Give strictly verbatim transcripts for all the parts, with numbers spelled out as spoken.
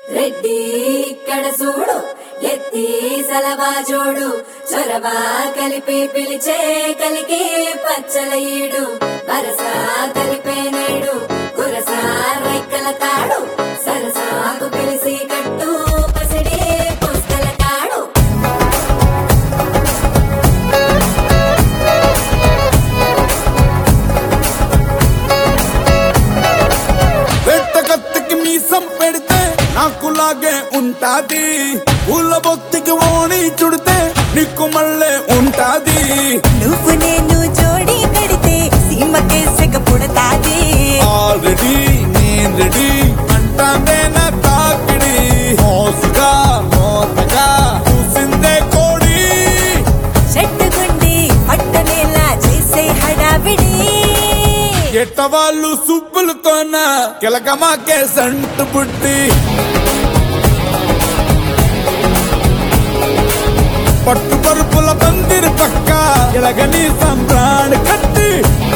రెడ్డి ఇక్కడ చూడు ఎత్తి సలవా జోడు చొరవా కలిపి పిలిచే కలికి పచ్చల ఈడు వరసా కలిపే నేడు కురసా రెక్కల తాడు సరసాకు పిలిసి కట్టు పసిడి పుస్తల తాడు వెట్టకత్తికి మీసం పెడితే నాకులాగే ఉంటాది పూల బొత్తికి ఓణి చుడితే నీకు మళ్ళే ఉంటాది నువ్వు నేను జోడి కడితే సీమకే సెగ పుడతాది ఆల్రెడీ నేను రెడీ అంటాందే నా తాకిడి మోసుగా మోతగా చూసిందే కోడి చెట్టుగుండి పట్టనేలా చేసే హడావిడి ఎట్ట వాళ్ళు సుబ్బులతోన కిలకమాకే సంటు పుట్టి పట్టు పరుపుల పందిరి పక్క ఇలగని సంబ్రాణి కట్టి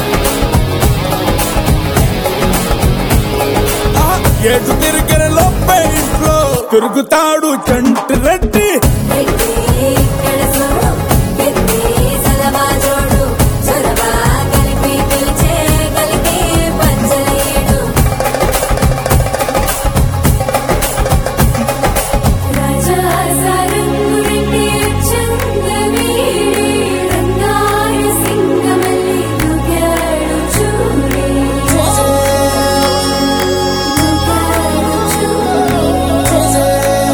ఆ ఏడు తిరిగిన లోపే ఇంట్లో తిరుగుతాడు చంటి రెడ్డి రెడ్డి ఇక్కడ చూడు ఎత్తి సలవా జోడు చొరవా కలిపి పిలిచే కలికి పచ్చల ఈడు రాజా సారంగు రెడ్డి చంద్రవీడి రంగాయ సింగమల్లి దుగాడు చూడే దుగాడు చూడే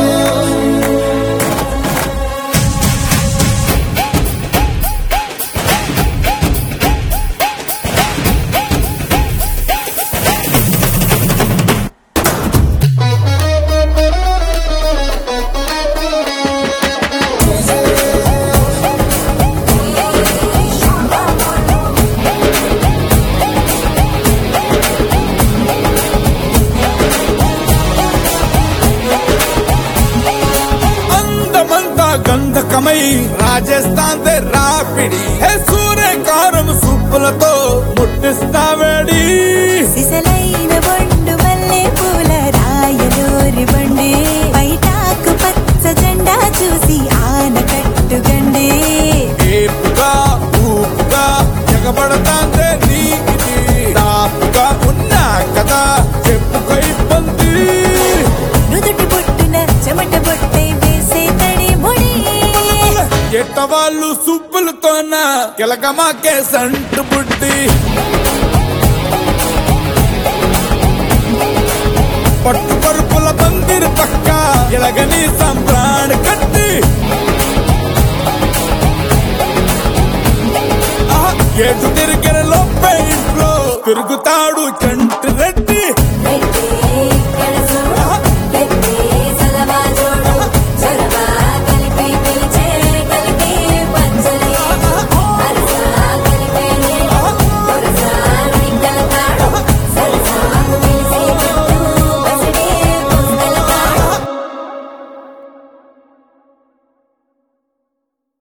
అందమంతా గంధకమై రాజస్థాన్ దే రాపిడి హే సూర్యకారం సూపులతో ముట్టిస్తావేడి సిసలైన బొండు మల్లె పూల రాయలూరి బండి బయటాకు పచ్చ జెండా చూసి ఆనకట్టుగండి ఏపుగా ఊపుగా ఎగబడతాందే నీకిది తాపుగా ఉన్నా కదా చెప్పుకో ఇబ్బంది నుదుటి బొట్టున చెమట బొట్టై వేసే తడి ముడి ఎట్ట వాళ్ళు సుబ్బులతోన కిలకమాకే సంటు పుట్టి పట్టు పరుపుల పందిరి పక్క ఇలగని సంబ్రాణి కట్టి ఆ ఏడు తిరిగిన లోపే ఇంట్లో తిరుగుతాడు చంటి రెడ్డి.